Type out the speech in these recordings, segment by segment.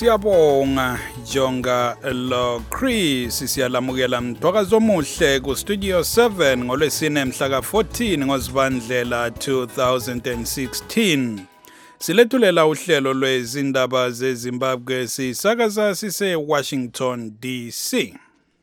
Siyabonga Jonga lo Chris siyalamukela mthwakazo omuhle ku Studio 7 ngolwesine mhla ka14 ngoZibandlela 2016. Silethulela uhlelo lwezindaba zeZimbabwe sisakaza sise Washington DC.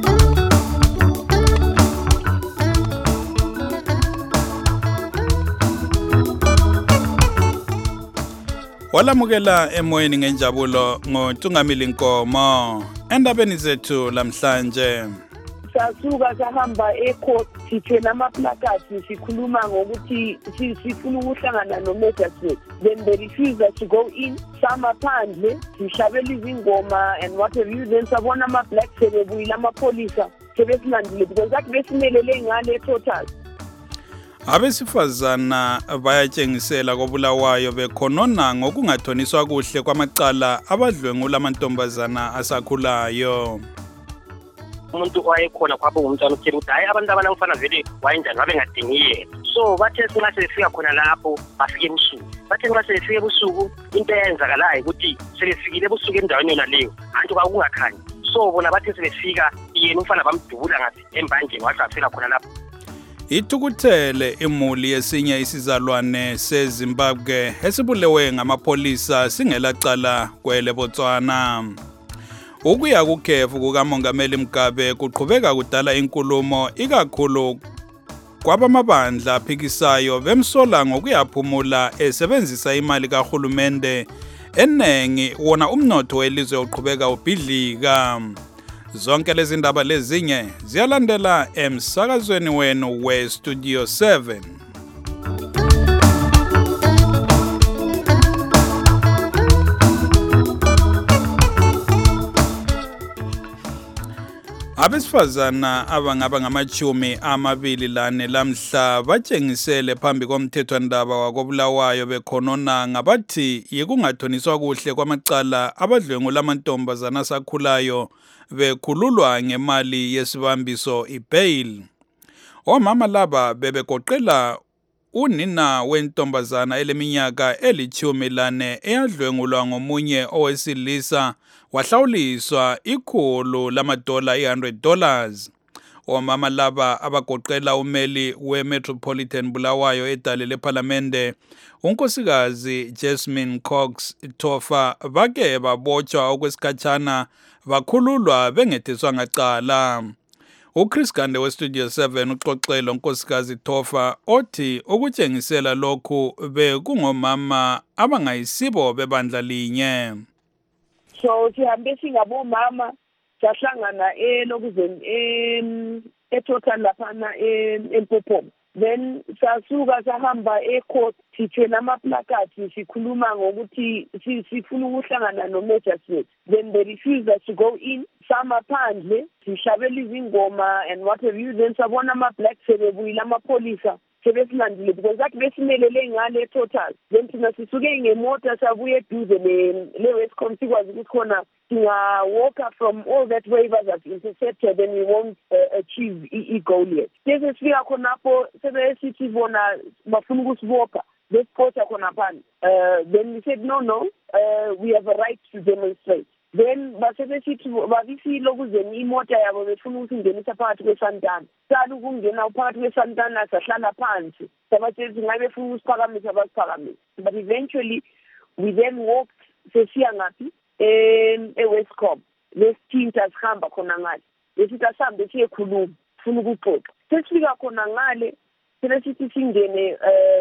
Walamukela emoyeni ngenjabulo ngoTungamili Nkomo endabeni zethu lamhlanje. Sasuka sahamba ecourt sithela amaplakati sikhuluma ngokuthi sifuna ukuhlangana noMajor. Then they refused us to go in. Samaphandle sihlabela izingoma and what have you, then sabona ama-black sebebuyile amapolisa sebesinandile because that besimelele ngale total. Abesifazana bayatshengisela kobulawayo bekhonona ngokungathoniswa kuhle kwamacala abadlwengula amantombazana asakhulayo. Umuntu owayekhona kwabo umntwana uthela ukuthi hayi abantu abanamfana vele wayenjani babe ngadingiye. So bathe singa sefika khona lapho bafike ebusuku. Bathe singa sefika ebusuku into eyenzakalayo ukuthi sebefikile ebusuku endaweni yona leyo antu kwakungakhanyi. So bona bathe sebefika yena umfana bamdubula ngathi embanjeni wathi afika khona lapho. Ithukuthele imuli yesinye isizalwane seZimbabwe esibulewe ngamapolisa singelacala kwele Botswana. Ukuya kukhefu kukaMongameli Mugabe kuqhubeka kudala inkulumo ikakhulu kwabamabandla aphikisayo bemsola ngokuyaphumula esebenzisa imali kahulumende enengi wona umnotho welizwe uqhubeka ubhidlika. Zonke lezi ndaba lezinye ziyalandela emsakazweni wenu we Studio 7. Abesifazana abangaba ngamachumi amabili lane lamhla batshengisele phambi komthethwandaba wakobulawayo bekhonona ngabathi yikungathoniswa kuhle kwamacala abadlwengula amantombazana asakhulayo bekhululwa ngemali yesibambiso ibail. Omama laba bebegoqela unina wentombazana eleminyaka eli-14 eyadlwengulwa ngomunye owesilisa wahlawuliswa $100 $100. Omama laba abagoqela umeli we-Metropolitan Bulawayo edale lePhalamende unkosikazi Jasmine Cox Tofa bake babotshwa okwesikhatshana bakhululwa bengethiswa ngacala. uChris Gande weStudio 7 uxoxela unkosikazi Tofa othi ukutshengisela lokhu bekungomama abangayisibo bebandla linye. So sihambe singabomama sahlangana elokuzeni etotal laphana eMpophoma. Then sasuka sahamba ecourt sithela amaplakati sikhuluma ngokuthi sifuna ukuhlangana noMajor. Then they refused us to go in. Samaphandle sihlabela izingoma and what have you, then sabona ama-black sebebuyile amapolisa sebesinandile because that besimelele ngale total. Then thina sisuke ngemota sabuye eduze le-Westcom sikwazi ukuthi khona singa-walker from all that waivers that intercepted and we won't achieve i-goal yet. Bese sifika khonapho sebesithi bona bafuna ukusibopha besiphosa khonaphana. Then we said no, we have a right to demonstrate. Then basebesithi babisilo kuzeni imota yabo befuna ukuthi ingenisa phakathi kweSantana. Sala ukungena phakathi kweSantana sahlala phansi. Sabathi ngabe befuna ukusiphakamisa basiphakamisa. But eventually we then walked sesiya ngapi eWestcom. Lesithinta sihamba khona ngale. Lesithi asambe siyekhuluma ufuna ukuxoxa. Sesifika khona ngale sebesithi singene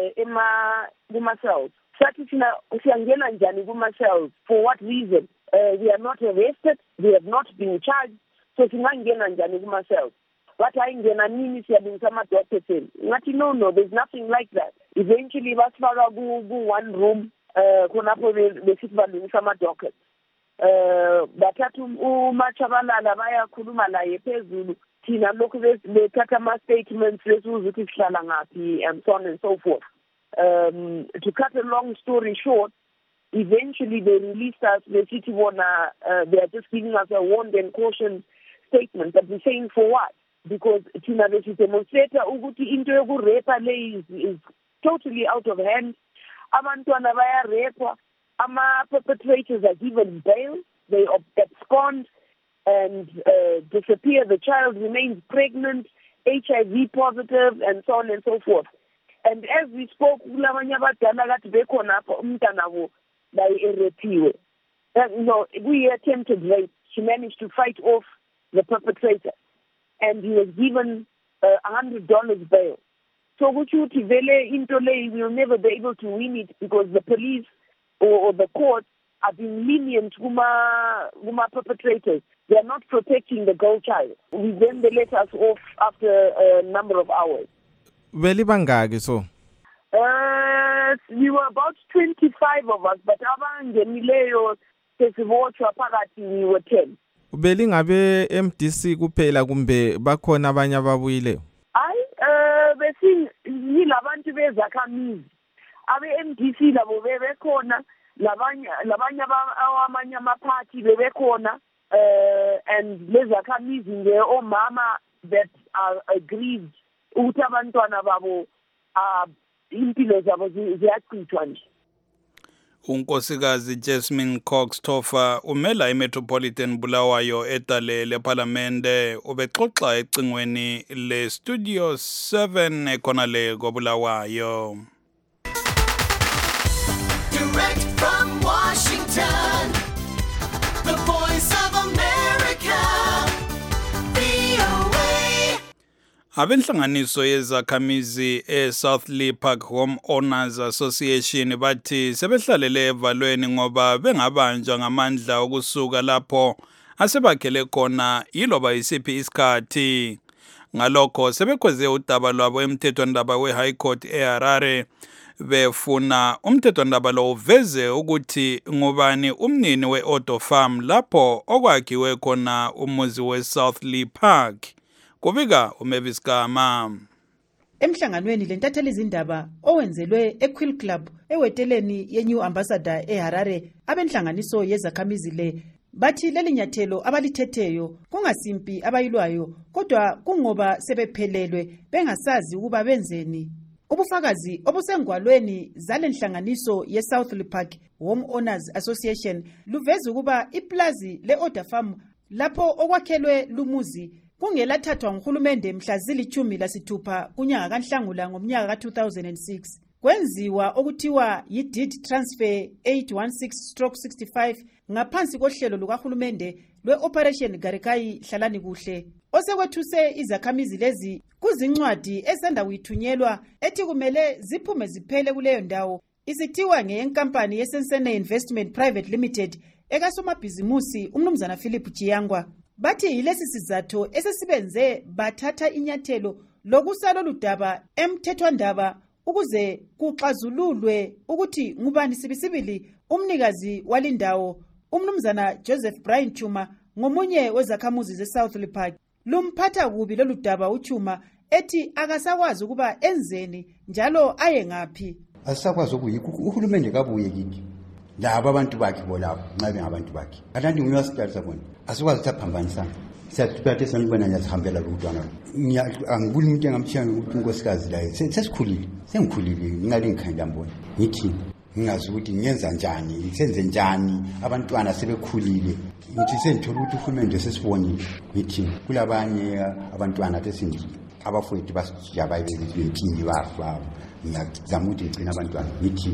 kuma-cells. Sathi thina siyangena njani kuma-cells? For what reason? We are not arrested, we have not been charged, so singangena njani kuma-cells. But ayingena nini siyabingisa ama-doctors eni. Ngathi no, there's nothing like that. Eventually basifaka ku-one room khonapho besithi balungisa ama-doctors. Bathatha uMachabalala bayakhuluma laye phezulu. Thina lokhu bethatha ama-statements besibuza ukuthi sihlala ngaphi and so on and so forth. To cut a long story short, eventually they released us. The city wanna, they are just giving us a warned and caution statement. But we're saying for what? Because Tina demonstrator ukuthi into yokurepa le is totally out of hand. Abantwana bayarepwa, ama perpetrators are given bail. they abscond and disappear. The child remains pregnant, HIV positive, and so on and so forth. And as we spoke, we attempted rape. She managed to fight off the perpetrator, and he was given $100 bail. So we will never be able to win it because the police or the court are being lenient with perpetrators. They are not protecting the girl child. Then they let us off after a number of hours. Veli bangaki so? We were about 25 of us, but abangenileyo sesiboshwa phakathi we were 10. Veli ngabe MDC kuphela kumbe bakhona abanye ababuyile? Bese yilabantu bezakhamizi. Abe MDC labo bebekhona, labanye amanye amaphathi bebekhona, and lezakhamizi nge omama that are aggrieved ukuthi abantwana babo impilo zabo ziyachithwa nje. Unkosikazi Jasmine Cox Toffa umela iMetropolitan Bulawayo eDalele eParliamente ubexoxa ecingweni le Studio 7 ekhona le koBulawayo. Direct from Washington, the voice of America, VOA. Abenhlanganiso yezakhamizi eSouth Lee Park Home Owners Association bathi sebehlalele evalweni ngoba bengabanjwa ngamandla okusuka lapho asebakhele khona yiloba isiphi isikhathi. Ngalokho sebekhweze udaba lwabo emthethwandaba weHigh Court eHarare befuna umthethwandaba lo uveze ukuthi ngubani umnini weOtto Farm lapho okwakhiwe khona umuzi weSouth Lee Park. Kubika uMavis Gama. Emhlanganweni lentatheli izindaba owenzelwe eQuill Club eweteleni yeNew Ambassador eHarare, abenhlanganiso yezakhamizi le bathi lelinyathelo abalithetheyo kungasimpi abayilwayo kodwa kungoba sebephelelwe bengasazi ukuba benzeni. Ubufakazi obusengwalweni zalenhlanganiso yeSouth Lee Park Home Owners Association luveza ukuba iplazi leOtto Farm lapho okwakhelwe lumuzi kungelathathwa nguhulumende mhla zili-16 kunyanga kaNhlangula ngomnyaka ka-2006. Kwenziwa okuthiwa yi-Deed Transfer 816/65 ngaphansi kohlelo lukahulumende lwe-Operation Garikayi Hlalani Kuhle. Osekwethuse izakhamizi lezi kuzincwadi esanda kuyithunyelwa ethi kumele ziphume ziphele kuleyo ndawo. Isithiwa ngeyenkampani yeSensene Investment Private Limited ekasomabhizimusi umnumzana Philip Chiyangwa. Bathi yilesi sizathu esesibenze bathatha inyathelo lokusala ludaba emthethwandaba ukuze kuxazululwe ukuthi ngubani sibisibili umnikazi walindawo. Umnumzana Joseph Brian Chuma ngomunye wezakhamuzi zeSouth Lee Park lumphatha kubi lolu daba uChuma ethi akasakwazi ukuba enzeni njalo aye ngaphi. Asakwazi ukuyikho uhulumende kabuye kithi laba abantu bakhe bolabo ncabe ngabantu bakhe kanti ngiyasiqala sabona asikwazi ukuphambanisa siyathatha sanibona nyasihambela lutwana angibuli umuntu engamshiyanga ukuthi unkosikazi la sesikhulile sengikhulile ngingalingikhanda mbona ngithi ngingazi ukuthi ngiyenza njani senze njani abantwana sebekhulile ngithi sengithola ukuthi uhulumende sesibonile ngithi kulabanye abantwana besindile abafowethu basijabaye bezempini bafa ngiyazama ukuthi ngicina abantwana ngithi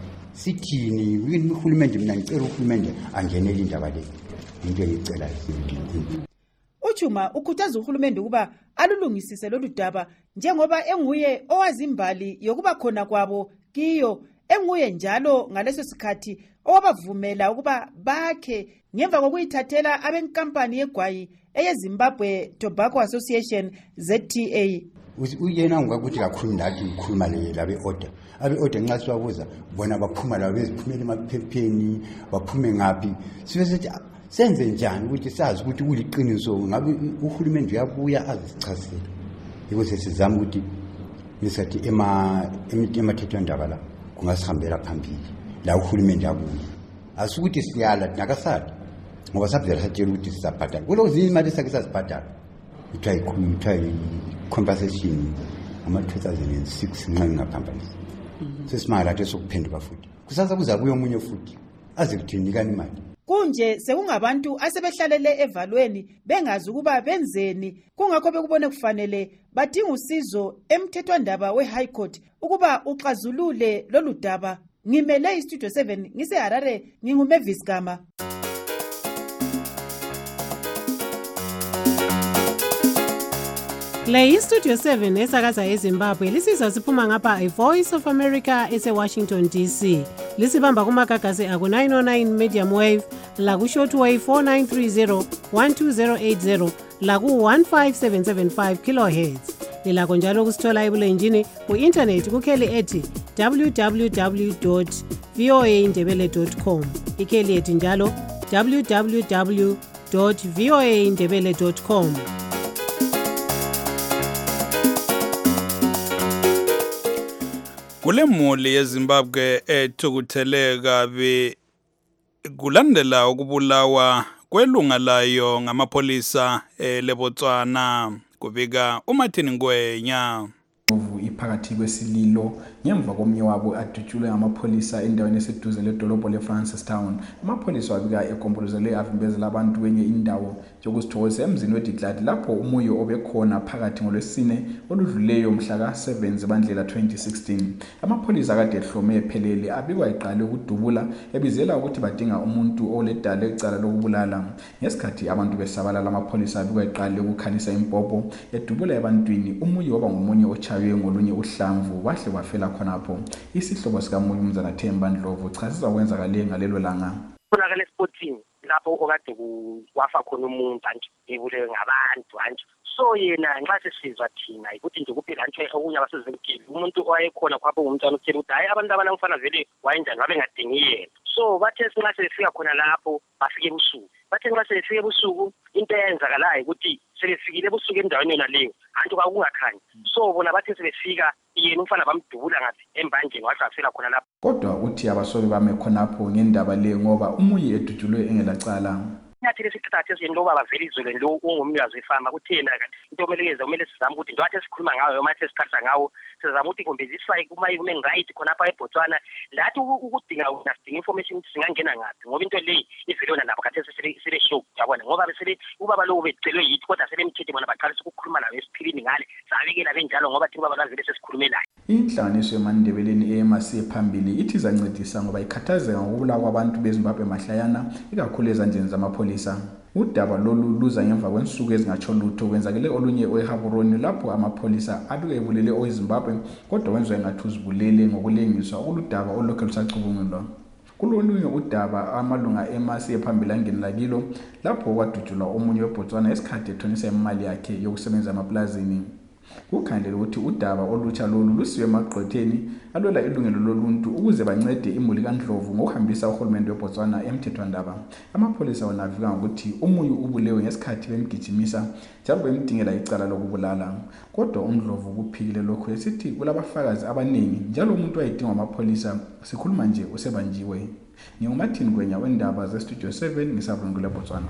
sithini uhulumende mina ngicela uhulumende angenele indaba le into engicela isindile. uChuma ukhuthaza uhulumende ukuba alulungisise lolu daba njengoba enguye owazi imbali yokuba khona kwabo kiyo, enguye njalo ngaleso sikhathi owabavumela ukuba bakhe ngemva kokuyithathela abenkampani yegwayi eyeZimbabwe Tobacco Association ZTA. Uyena ungakuthi kakhulu nathi ukhuluma labe order abe-order nxa siwabuza bona baphuma labo beziphumela emaphepheni baphume ngaphi sibesethi senze njani ukuthi sazi ukuthi kuliqiniso ngabe uhulumende uyabuya azichasile. Yiko sesizama ukuthi ngisathi emathethwandaba la kungasihambela phambili la uhulumende abuye asikuthi siyala nakasala ngoba sabuzela satshela ukuthi sizabhadala kulo zinye imali esake sazibhadala ithiwa compensation ama-2006 nxa ngingaphambanisa sesimanga lathi esokuphenduka futhi kusasa kuzabuya omunye futhi aze kuthi nikani imali kunje sekungabantu asebehlalele evalweni bengazi ukuba benzeni, kungakho bekubone kufanele badinga usizo emthethwandaba we-High Court ukuba uxazulule lolu daba. Ngimele iStudio 7 ngiseHarare, nginguMavis Gama. Le iStudio 7 esakaza eZimbabwe lisizwa siphuma ngapha iVoice of America eseWashington DC. Lisibamba kumagagasi aku 909 medium wave, laku shortwave 4930 12080, laku 15775 kilohertz. Lilakho njalo kusithola ebulenjini ku-internet kukheli ethi www.voaindebele.com. Ikheli ethi njalo www.voaindebele.com. Kule muli yeZimbabwe ethukutheleka kulandela ukubulawa kwelunga layo ngamapolisa leBotswana, kubika uMartin Ngwenya. Iphakathi kwesililo ngemva komnye wabo adutshulwe ngamapolisa endaweni eseduze ledolobho leFrancistown. Amapolisa wabika egombolozele avimbezela abantu kwenye indawo yokusithokoza emzini weDiklad lapho umuyo obekhona phakathi ngolwesine oludluleyo mhla ka-7 Zibandlela 2016. Amapolisa kade ehlome ephelele abikwa iqale ukudubula ebizela ukuthi badinga umuntu oledala ecala lokubulala. Ngesikhathi abantu besabalala, amapolisa abikwa iqale ukukhalisa impopo edubula ebantwini. Umuyo waba ngomunye ochayiwe ngolunye uhlamvu wahle wafela khonapho. Isihlobo sikaMuyi uMzana Themba Ndlovu chasisa okwenzakale ngalelo langa. Kunakale sporting lapho okade wafa khona umuntu nje ebulewe ngabantu nje. So yena nxa sesizwa thina ukuthi nje kuphela nje okunye abasezimkile umuntu owayekhona kwapho umntwana uthela ukuthi hayi abantu abanamfana vele wayenjani babe ngadingi yena. So bathe sinxa sefika khona lapho bafike ebusuku. Bathe nxa sefika ebusuku into eyenzakalayo ukuthi sebefikile ebusuku endaweni yona leyo antu kwakungakhanyi. So bona bathe sebefika yena umfana bamdubula ngathi embanjeni wathi afela khona lapho. Kodwa uthi abasobe bame khonapho ngendaba leyo ngoba umuyi edutshulwe engelacala. Nyathele sikhathathi esinloba bavela izweni lo ungumnikazi wefama kuthena kanti into kumele sizame ukuthi njengoba sikhuluma ngayo manje sikhatha ngawo sizama ukuthi kumbeziswa kuma-human rights khonapha eBotswana lathi ukudinga sidinga information ukuthi singangena ngaphi ngoba into le ivilona nabo khathesi sebe shock yabona ngoba ubaba lo becelwe yithi kodwa sebemthethe bona baqalisa ukukhuluma nayo esiphilini ngale sabekela benjalo ngoba thina ubaba bavele sesikhulume naye. Inhlanganiso eMandebeleni EMC phambili ithi zancedisa ngoba ikhathazeka ngokubulawa kwabantu beZimbabwe mahlayana ikakhulu ezandleni zamapolisa. Udaba lolu luza ngemva kwensuku ezingatsho lutho kwenzakele olunye eHaburoni lapho amapolisa abike ebulele oweZimbabwe kodwa wenziwa engathi uzibulele ngokulengiswa oludaba olokhu lusacubungulwa. Kulolunye udaba amalunga eMC phambili angenela kilo lapho kwadutshulwa omunye weBotswana esikhathi ethonisa imali yakhe yokusebenza emaplazini. Kukhandlela ukuthi udaba olutsha lolu lusiwe emagqwetheni alwela ilungelo loluntu ukuze bancede imuli kaNdlovu ngokuhambisa uhulumende weBotswana emthethwandaba. Amapolisa wona avika ngokuthi umuyi ubulewe ngesikhathi bemgijimisa njalo bemdingela icala lokubulala. Kodwa uNdlovu kuphikile lokho esithi kulabafakazi abaningi njalo umuntu wayedingwa amapolisa sikhuluma nje usebanjiwe. NginguMartin Ngwenya wendaba zeStudio 7 ngisabulungule eBotswana.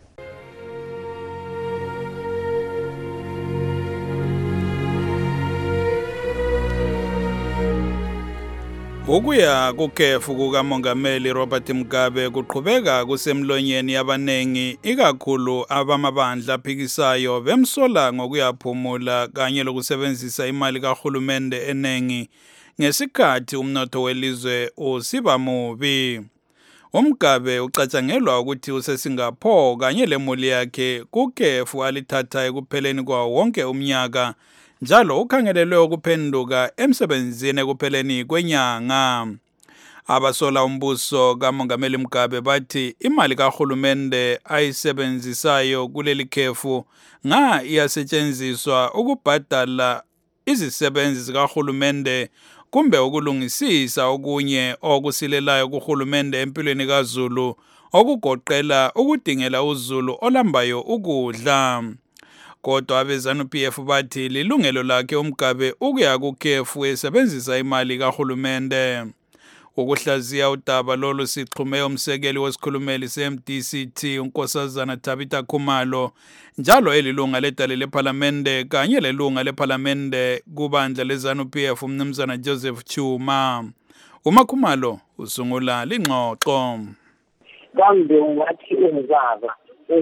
Ukuya kukhefu kukaMongameli Robert Mugabe kuqhubeka kusemlonyeni yabanengi ikakhulu abamabandla aphikisayo bemsola ngokuyaphumula kanye lokusebenzisa imali kahulumende enengi ngesikhathi umnotho welizwe usiba mubi. UMugabe ucatshangelwa ukuthi useSingapore kanye lemuli yakhe kukhefu alithatha ekupheleni kwawo wonke umnyaka. Njalo ukhangelelwe ukuphenduka emsebenzini ekupheleni kwenyanga. Abasola umbuso kaMongameli Mugabe bathi imali kahulumende ayisebenzisayo kuleli khefu iyasetshenziswa ukubhadala izisebenzi zikahulumende kumbe ukulungisisa okunye okusilelayo kuhulumende empilweni kaZulu okugoqela ukudingela uZulu olambayo ukudla. Kodwa abeZANU-PF bathi lilungelo lakhe uMugabe ukuya kukhefu esebenzisa imali kahulumende. Ukuhlaziya udaba lolu sixhume umsekeli wesikhulumeli seMDCT uNkosazana Tabitha Khumalo njalo elilunga ledale leParlamente kanye lelunga leParlamente kubandla leZANU-PF uMnumzana Joseph Chuma. UMakhumalo usungula lingxoxo. kambe ungathi ungubaba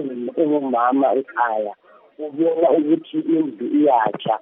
ungumama ekhaya ubona ukuthi indlu iyatsha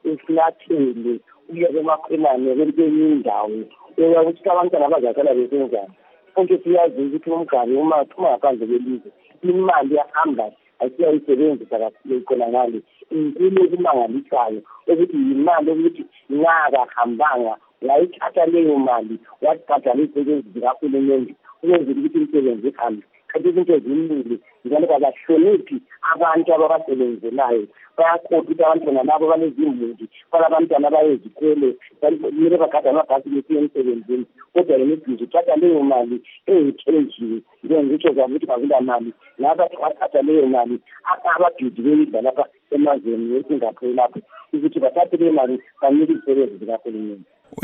uflathele uye emakhelwane kwenye indawo ukuthi abantwana bazakala besenzani konke siyazi ukuthi umngane uma ngaphandle kwelizwe imali yahamba asiyayisebenzisa kakhulu khona ngale inkulu okumangalisayo ukuthi imali ukuthi ngakahambanga wayithatha leyo mali wathatha izisebenzi zikahulumende ukwenzela ukuthi imisebenzi ihambe kanti izinto eziningi njalo kabahloniphi abantu ababasebenzelayo bayakhokha ukuthi abantwana labo banezimuli balabantwana bayezikole kumele bagade amabhasi besiya emsebenzini kodwa yemibhizi uthatha leyo mali eyithenjiwe ngitsho zabe ukuthi bakula mali nabathi bathatha leyo mali ababhidi beyidla lapha emazweni eSingapore lapho ukuthi bathathe leyo mali banike izisebenzi zikahulumende.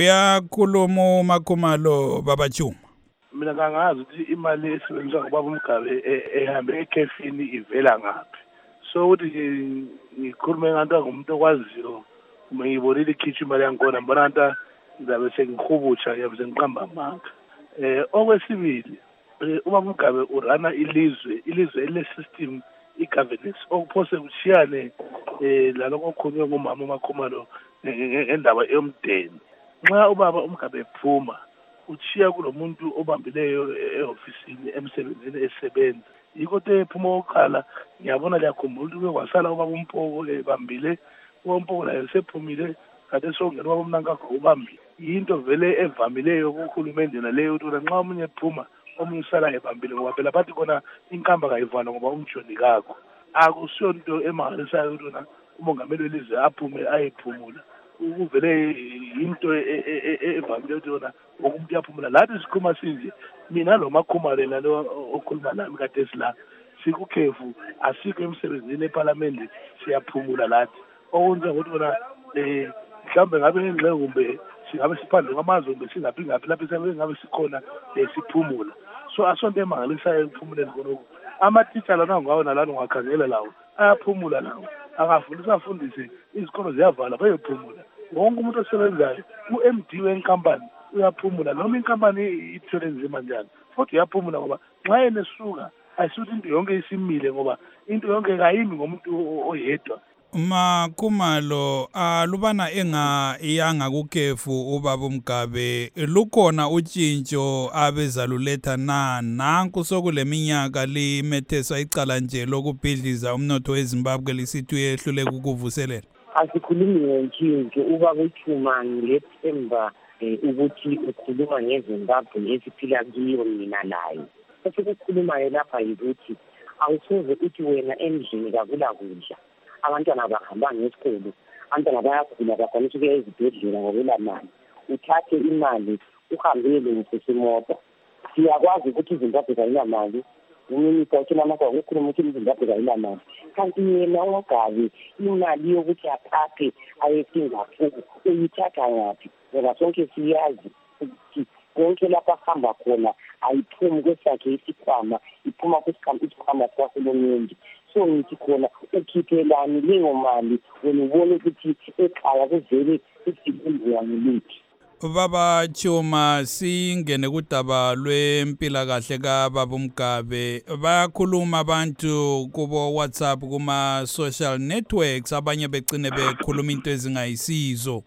Uyakhuluma uMakhumalo Baba Chuma. Mina kangazi ukuthi imali esebenziswa ngubaba uMgabe ehambe ekhefini ivela ngaphi. So ukuthi ngikhulume nganto ngumuntu okwaziyo uma ngibonile ikhitshi imali yankona mbona nta ngizabe sengihubutsha yabe sengiqamba amanga. Okwesibili ubaba uMgabe urana ilizwe ele-system i-governance okuphose kushiyane laloko okhulunywe ngumama uMakhumalo ngendaba yomndeni. Nxa ubaba uMgabe ephuma uchiya kulomuntu obambileyo eofisini emsebenzini esebenza yiko tephuma oqala ngiyabona liyakhumbula ukuthi kwasala ubaba uMpoko ebambile uMpoko laye sephumile kade songena ubaba uMnankagwa ubambile into vele evamileyo kuhulumende naleyo ukuthi nxa umunye ephuma omunye usala ebambile ngoba phela bathi khona inkamba kayivala ngoba umjoni kakho akusiyonto emangalisayo ukuthi umongameli welizwe aphume ayephumula ukuvele into evamile ukuthi yona umuntu uyaphumula lathi sikhuluma sinje mina lo Makhumalo lalo okhuluma nami kade sila sikukhefu asikho emsebenzini eParliament siyaphumula lathi okunje ukuthi bona mhlambe ngabe ngengxe kumbe singabe siphandle kwamazwe kumbe singaphi lapho ngabe sikhona siphumula so asonto emangalisayo emphumuleni konke ama-teacher lana ngawo nalana ungakhangela lawo ayaphumula lawo angafundisa afundise izikolo ziyavala bayophumula wonke umuntu osebenzayo u-MD wenkampani uyaphumula noma inkampani ithole nzima njani kodwa uyaphumula ngoba nxa yenesuka ayisuthi into yonke isimile ngoba into yonke kayimi ngomuntu oyedwa. Makhumalo alubana engayanga kukhefu ubaba uMgabe lukhona utshintsho abezaluletha nanku sokuleminyaka limethesa icala nje lokubhidliza umnotho weZimbabwe lisithi uyehluleka ukuvuselela. Asikhulumi ngentshintsho ubaba uChuma ngethemba ukuthi ukhuluma ngeZimbabwe esiphila kiyo mina layo. Esikukhulumayo lapha yikuthi awusoze uthi wena endlini kakula kudla abantwana bahamba ngesikole abantwana bayagula bakwanisa ukuya ezibhedlela ngokula mali uthathe imali uhambele ngesimoto siyakwazi ukuthi iZimbabwe kayinamali uMinisita uTshilamakhwa ukhuluma ukuthi iZimbabwe kayinamali kanti yena uMgabe imali yokuthi athathe ayeSingapore uyithatha ngaphi ngoba sonke siyazi ukuthi konke lapha ahamba khona ayiphumi kwesakhe isikhwama iphuma kwisikhwama sikahulumende so ngithi khona ukhiphelani leyo mali wena ubone ukuthi ekhaya kuvele isikwenziwa ngilithi. Baba Chuma singene kudaba lwempilakahle kaBaba uMgabe bayakhuluma abantu kubo WhatsApp kuma social networks abanye begcine bekhuluma into ezingayisizo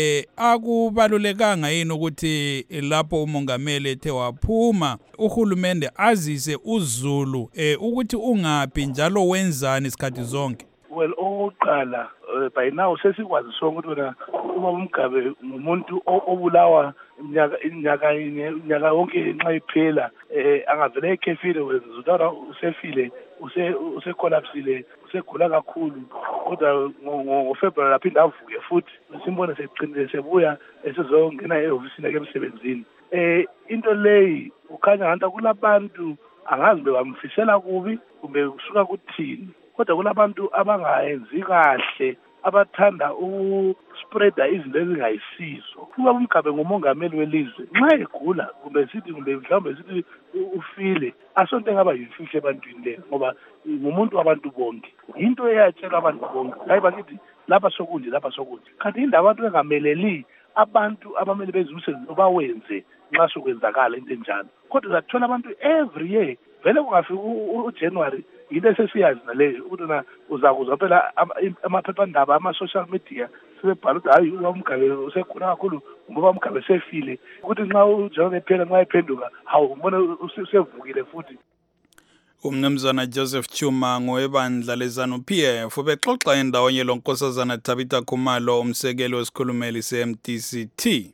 akubalulekanga yini ukuthi lapho umongameli ethe waphuma uhulumende azise uZulu ukuthi ungaphi njalo wenzani isikhathi zonke. Well oqala by now sesikwazi sonke ukuthi wena uma uMgabe ngumuntu obulawa iminyaka yonke nxa iphela angavele ekhefile wezizutara usefile usekolapsile usegula kakhulu kodwa ngoFebruary laphinda avuke futhi simbone seqinile sebuya esezongena ehofisini emsebenzini into leyi ukhanya ngathi kulabantu angazi bebamfisela kubi kumbe kusuka kuthini kodwa kulabantu abangayenzi kahle abathanda ukuspreada izinto ezingayisizo. Ubaba uMgabe ngumongameli welizwe nxa egula kumbe mhlawumbe sithi ufile asonto engaba yimfihlo ebantwini leyo ngoba ngumuntu wabantu bonke into eyatshela abantu bonke hayi bakithi lapha sokunje kanti indaba abantu engameleli abantu abamele benze umsebenzi obawenze nxa sokwenzakala into enjalo kodwa uzathola abantu every year vele kungafika uJanuary yinto esesiyazi naleyo ukuthi na uzakuzwa phela amaphephandaba ama-social media sebebhala ukuthi hayi uMgabe usekhona kakhulu ngoba uMgabe sefile ukuthi nxa uJohn phela nxa ephenduka hawu umbona usevukile futhi. Umnumzana Joseph Chuma ngowebandla leZANU-PF ubexoxa endawonye lonkosazana Tabitha Khumalo umsekeli wesikhulumeli se-MDC-T.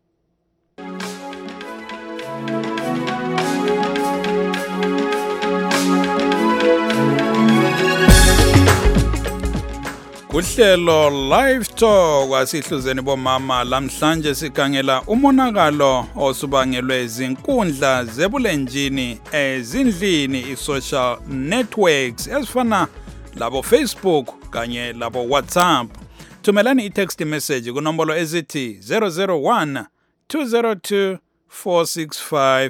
Kuhlelo Live Talk asihluzeni bomama lamhlanje sikhangela umonakalo osubangelwe izinkundla zebulenjini ezindlini i-social networks ezifana labo Facebook kanye labo WhatsApp. Thumelani i-text message kunombolo ezithi 001 202 465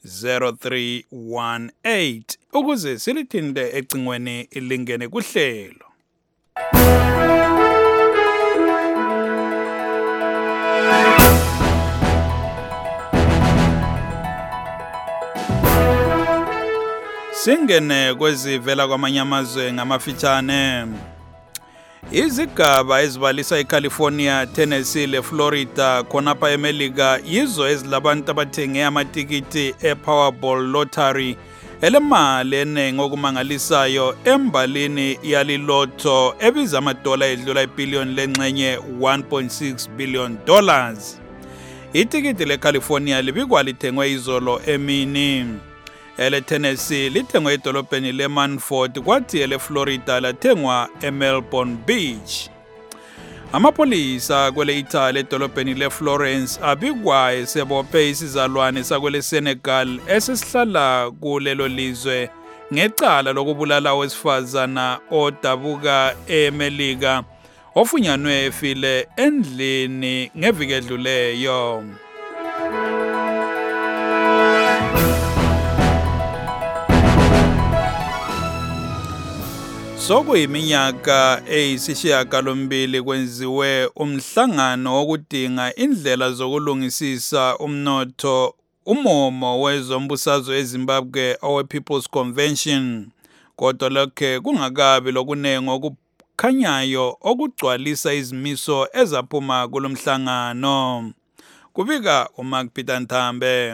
0318 ukuze silithinte ecingweni ilingene kuhlelo. Singene kwezivela kwamanye amazwe ngamafitshane. Izigaba ezibalisa eCalifornia, Tennessee leFlorida khonapha eMelika yizo ezilabantu abathenge amatikiti ePowerball Lottery elemali enengi okumangalisayo embalini yalilotto ebiza amadola edlula ibhiliyoni lengxenye $1.6 billion. Itikiti leCalifornia libikwa lithengwe izolo emini. Ele Tennessee lithengwe edolobheni leManford kwathi eleFlorida lathengwa eMelbourne Beach. Amapolisa kwele Italy edolobheni leFlorence abikwa esebophe isizalwane sakwele Senegal esesihlala kulelo lizwe ngecala lokubulala owesifazana odabuka eMelika ofunyanwe efile endlini ngeviki edluleyo. Sokuyiminyaka eyisishiyagalombili kwenziwe umhlangano wokudinga indlela zokulungisisa umnotho umomo wezombusazwe eZimbabwe owe People's Convention. Kodwa lokho kungakabi lokunengi okukhanyayo okugcwalisa izimiso ezaphuma kulomhlangano. Kubika uMark Peter Nthambe.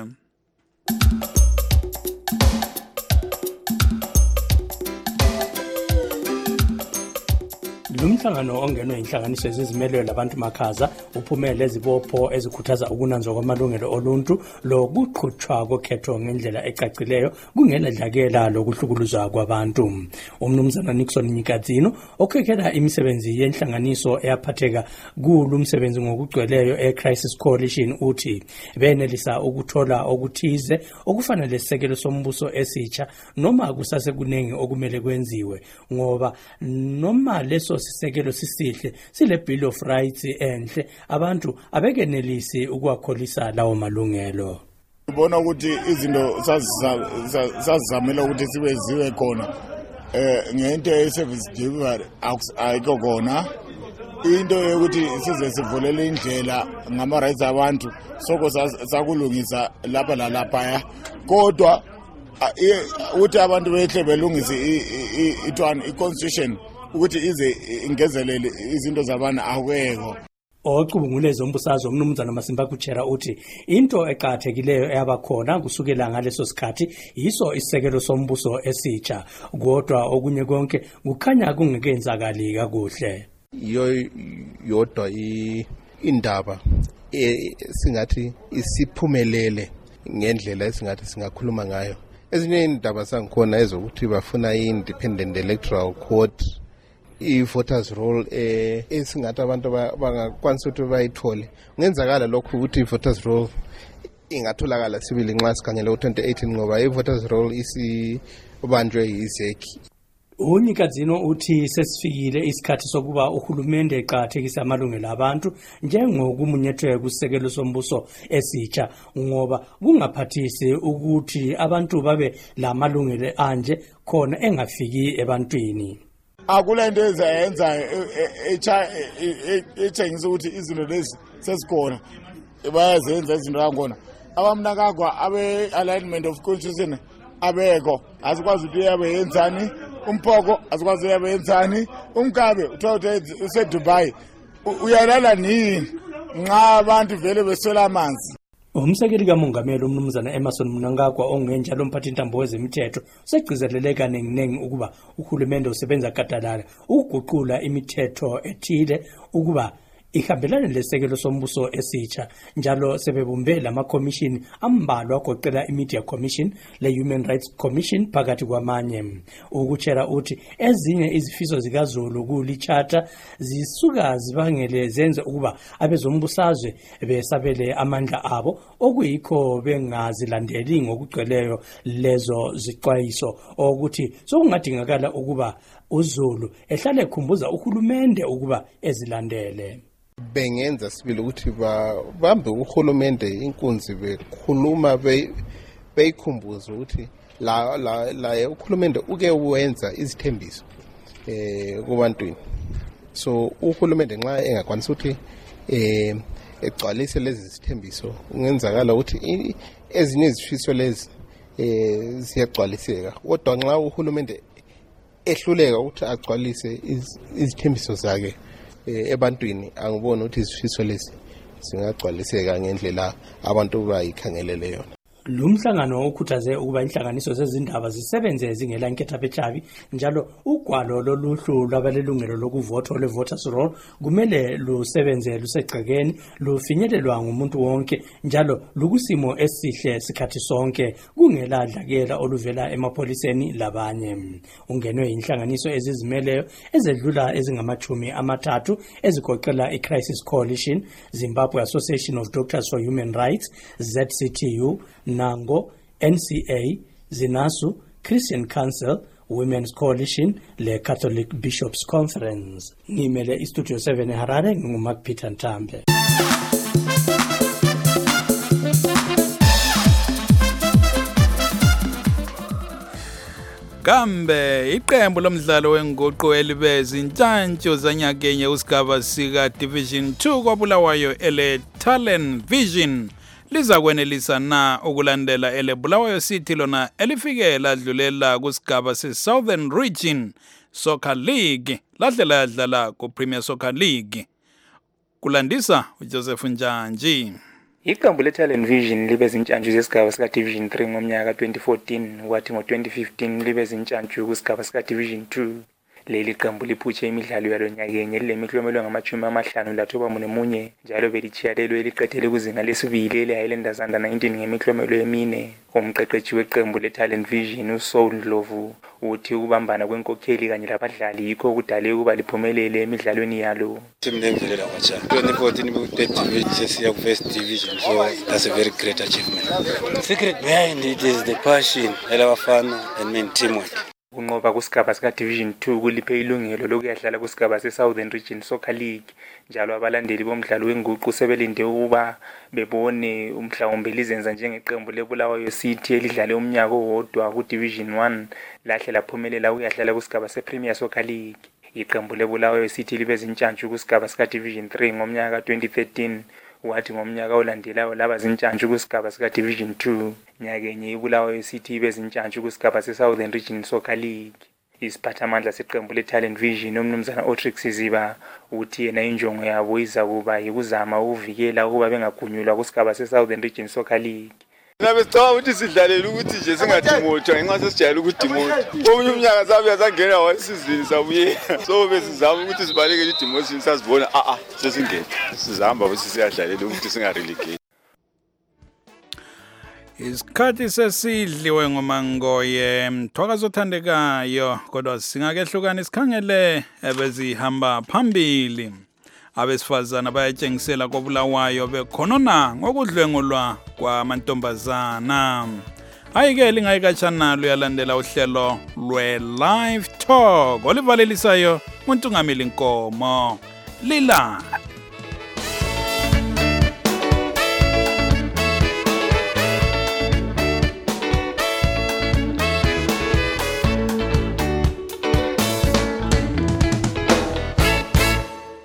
Lumhlangano ongenwe inhlanganiso ezizimele labantu makhaza uphumele ezibopho ezikhuthaza ukunanzwa kwamalungelo oluntu lokuqhutshwa kokhetho ngendlela ecacileyo kungela dlakela lokuhlukuluzwa kwabantu. Umnumzana Nixon Nyikadzino okhekela imisebenzi yenhlanganiso eyaphatheka kulumsebenzi ngokugcweleyo eCrisis Coalition uthi benelisa ukuthola okuthize okufana lesekelo sombuso esitsha noma kusase kunengi okumele kwenziwe ngoba noma leso sisekelo sisihle sile Bill of Rights enhle abantu abekenelisi ukwakholisa lawo malungelo. Ubona ukuthi izinto sazizamela ukuthi sibeziwe khona ngento ye-service delivery ayikho khona. Into yokuthi size sivulele indlela ngama-rights abantu soko sakulungisa lapha lalapha kodwa ukuthi abantu behle belungise i-constitution ukuthi ize ingezelele izinto zabana akweko. Ocubungule zombusazwe umnumzana Masimba Kuchera uthi into eqhathekileyo eyabakhona kusukela ngaleso sikhathi yiso isekelo sombuso esitsha kodwa okunye konke kukhanya kungekenzakali kakuhle. Yodwa indaba singathi isiphumelele ngendlela esingathi singakhuluma ngayo. Ezinye indaba sangikhona ezokuthi bafuna i-independent electoral court, i-voters roll esingathi abantu bangakwanisa ukuthi bayithole. Kungenzakala lokhu ukuthi i-voters roll ingatholakala sibili nxa sikhangele u-2018 ngoba i-voters roll isibanjwe yizeki. Unyikadzino uthi sesifikile isikhathi sokuba uhulumende eqhathekisa amalungelo abantu njengokumunyethwe kusekelo sombuso esitsha ngoba kungaphathisi ukuthi abantu babe la malungelo anje khona engafiki ebantwini. Akulento ezayenza etshengisa ukuthi izinto lezi sesikhona bayazenza izinto kakhona abamnakagwa abe-alignment of constitution abekho asikwazi ukuthi uyabe yenzani umpoko asikwazi uyabe yenzani umkabe uthola useDubai uyalala nini nxa abantu vele beswela amanzi. Umsekeli kamongameli umnumzana Emerson Mnangagwa ongenjalo umphathintambo wezemithetho usegcizelele kanenginengi ukuba uhulumende usebenza gadalala ukuguqula imithetho ethile ukuba ihambelane lesekelo sombuso esitsha njalo sebebumbe lama-commission ambalwa agoqela i-Media Commission le-Human Rights Commission phakathi kwamanye ukutshela uthi ezinye izifiso zikaZulu kuli-charter zisuka zibangele zenze ukuba abezombusazwe besabele amandla abo okuyikho bengazilandeli ngokugcweleyo lezo zixwayiso ukuthi sokungadingakala ukuba uZulu ehlale ekhumbuza uhulumende ukuba ezilandele. Bengenza sibili ukuthi bambe uhulumende inkunzi bekhuluma beyikhumbuza ukuthi la uhulumende uke wenza izithembiso kubantwini. So uhulumende nxa engakwanisa ukuthi egcwalise lezi zithembiso ungenzakala ukuthi ezinye izifiso lezi ziyagcwaliseka kodwa nxa uhulumende ehluleka ukuthi agcwalise izithembiso zakhe ebantwini angibona ukuthi izifiso lezi zingagcwaliseka ngendlela abantu bayikhangelele yona. Lumhlangano ukhuthaze ukuba inhlanganiso zezindaba zisebenze zingela nketha bechabi njalo ugwalo loluhlu lwabalelungelo lokuvota le-voters roll kumele lusebenze lusegcekeni lufinyelelwa ngumuntu wonke njalo lukusimo esihle sikhathi sonke kungela dlakela oluvela emapholiseni labanye. Ungenwe inhlanganiso ezizimeleyo ezedlula ezingama-30 ezigoqela i-Crisis Coalition, Zimbabwe Association of Doctors for Human Rights, ZCTU, Nango, NCA, Zinasu, Christian Council, Women's Coalition, le Catholic Bishops Conference. Ngimele iStudio 7 eHarare nguMark Peter Ntambe. Kambe iqembu lomdlalo wenguqu elibeza intshantshu zanyakenye usigaba sika Division 2 kwaBulawayo ele Talent Vision liza kwenelisa na ukulandela ele Bulawayo City lona elifike ladlulela kusigaba se-Southern Region Soccer League ladlela yadlala ku-Premier Soccer League. Kulandisa uJoseph Njanji. Iqembu le-Talent Vision libe zintshantshu zesigaba sika Division 3 ngomnyaka 2014 kwathi ngo-2015 libe zintshantshu kusigaba sika Division 2. Leli qembu liphutshe imidlalo yalo nyakenye lilemiklomelo ngama-51 njalo belithiyalelwe liqedele kuzinga lesibili ele-Highlanders Under 19 ngemiklomelo emine. Umqeqeshi weqembu le-Talent Vision uSaul Ndlovu uthi ukubambana kwenkokheli kanye labadlali yikho okudale ukuba liphumelele emidlalweni yalo. Team lemvelela kwacha 2014 ku-3rd division sesiya ku-1st division, so that's a very great achievement. The secret behind it is the passion elabafana and main teamwork. Unqoba kusigaba sika Division 2 kuliphe ilungelo lokuyadlala kusigaba se-Southern Region Soccer League njalo abalandeli bomdlalo wenguqu sebelinde ukuba bebone umhlawumbe lizenza njengeqembu leBulawayo City elidlale umnyaka owodwa ku-Division 1 lahle laphumelela ukuyadlala kusigaba se-Premier Soccer League. Iqembu leBulawayo City libe zintshantshu kusigaba sika Division 3 ngomnyaka 2013 wathi ngomnyaka olandelayo laba zintshantshu kusigaba sika Division 2 nyakenye iBulawayo City ibe zintshantshu kusigaba se-Southern Region Soccer League. Isiphathamandla seqembu le-Talent Vision umnumzana Otrix Ziba uthi yena injongo yabo iza kuba yikuzama ukuvikela ukuba bengagunyulwa kusigaba se-Southern Region Soccer League. Nabe sicabanga ukuthi sidlalele ukuthi nje singadimotshwa ngenxa sesijayele ukudimotshwa. Omunye umnyaka sabuya sangena wasizini sabuye. So besizama ukuthi sibalekele idimotion sasibona sesingena. Sizahamba bese siyadlalela ukuthi singarelegate. Isikhathi sesidliwe ngomangoye mthwakazo othandekayo kodwa singakehlukana isikhangele ebezihamba phambili. Abesifazana bayatshengisela koBulawayo bekhonona ngokudlwengulwa kwamantombazana. Ayike lingayikatshana luyalandela uhlelo lwe-Live Talk olivalelisayo uNtungameli Nkomo. Lila